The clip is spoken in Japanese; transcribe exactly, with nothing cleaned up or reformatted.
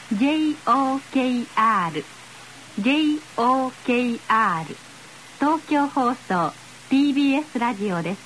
ジェイオーケーアール ジェイオーケーアール 東京放送 ティービーエス ラジオです。